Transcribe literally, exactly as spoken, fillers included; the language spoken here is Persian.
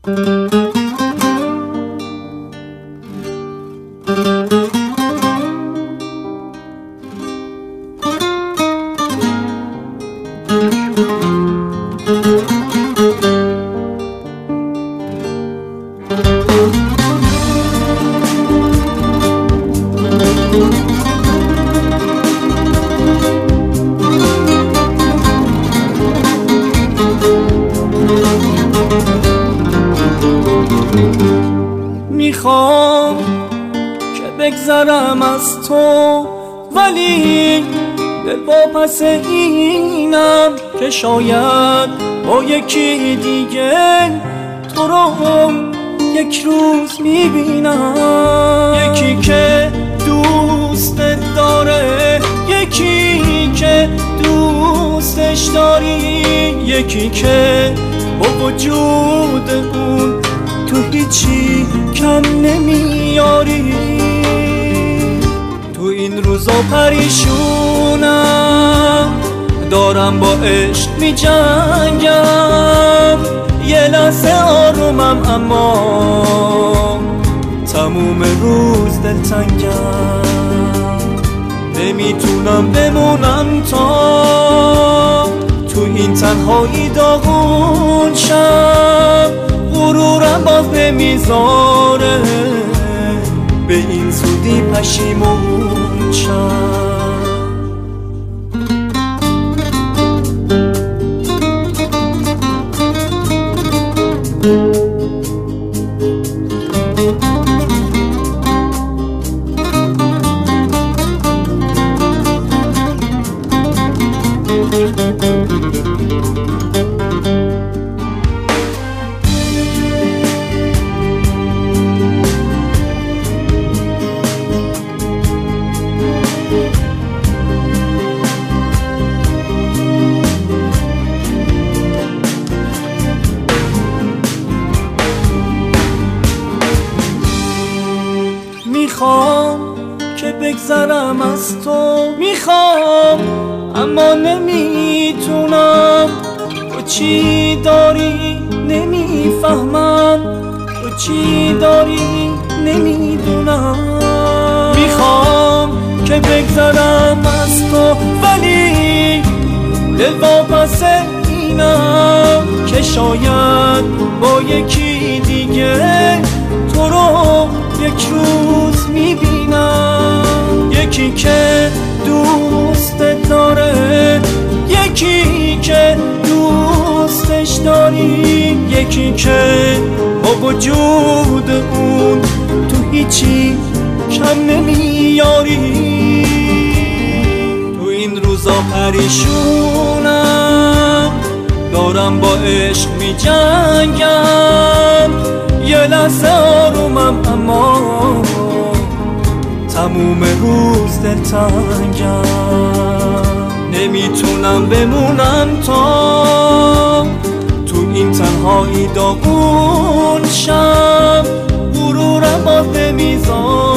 میخوام که بگذرم از تو، ولی دل واپس اینم که شاید با یکی دیگه تو رو یک روز میبینم. یکی که دوستت داره، یکی که دوستش داری، یکی که با وجود اون تو هیچی کم نمیاری. تو این روزا پریشونم، دارم با عشق می جنگم. یه لحظه آرومم اما تموم روز دلتنگم. نمیتونم بمونم تا تو این تنهایی داغون شم. غرورم باز نمیذاره به این زودی پشیمون شم. میخوام که بگذرم از تو، میخوام اما نمیتونم. تو چی داری نمیفهمم، تو چی داری نمیدونم. میخوام که بگذرم از تو، ولی دل واپس اینم که شاید با یکی دیگه تو رو یک روز میبینم. یکی که دوستت داره، یکی که دوستش داری، یکی که با وجود اون تو هیچی کم نمیاری. تو این روزا پریشونم، دارم با عشق می جنگم. یه لحظه آرومم اما تموم روز دلتنگم. نمیتونم بمونم تا تو این تنهایی داغون شم. غرورم باز نمیذاره